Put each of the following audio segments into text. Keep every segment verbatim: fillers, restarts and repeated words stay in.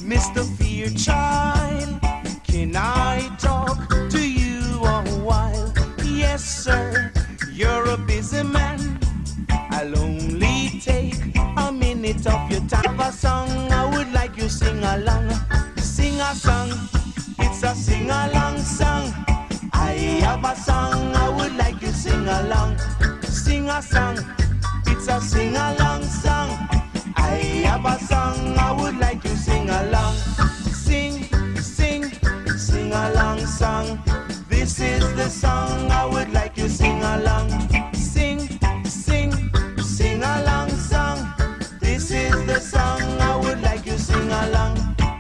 Mister Fairchild, can I talk to you a while? Yes, sir, you're a busy man. I'll only take a minute of your time. A song I would like you sing along. Sing a song, it's a sing along song. I have a song I would like you sing along. Sing a song, it's a sing along song. I have a song I would like you sing along. Sing, sing, sing along song. This is the song I would like you sing along. Sing, sing, sing along song. This is the song I would like you sing along.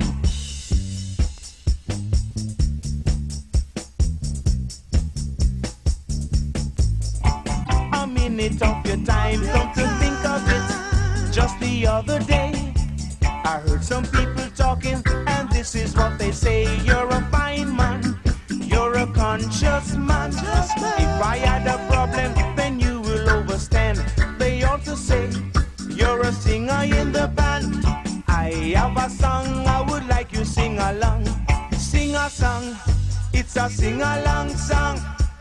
A minute of your time, come to think of it. Just the other day, I heard some people talking, and this is what they say. You're a fine man, you're a conscious man. If I had a problem, then you will overstand. They ought to say, you're a singer in the band. I have a song I would like you sing along. Sing a song, it's a sing along song.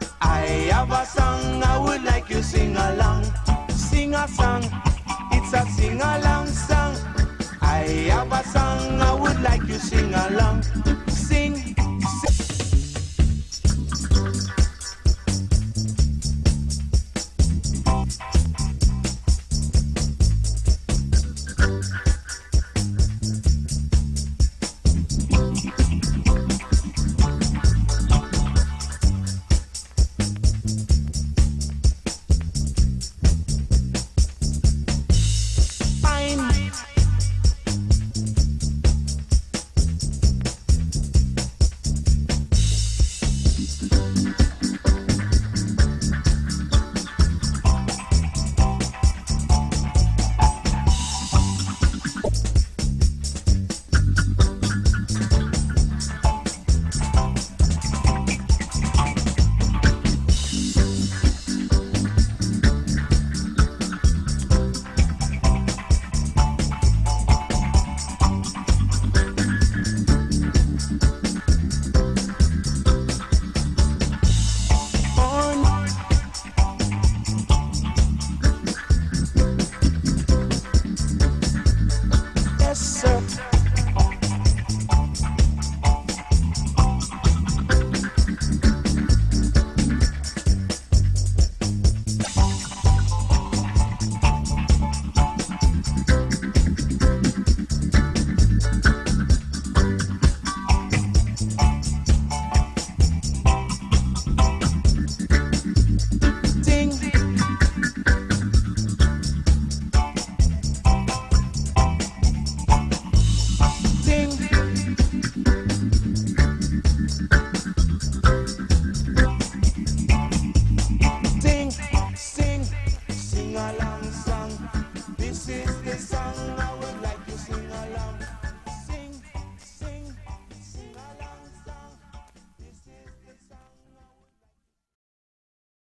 I have a song I would like you sing along. Sing a song, it's a sing along song. I have a song I would like you sing along. Sing, sing. Sing along.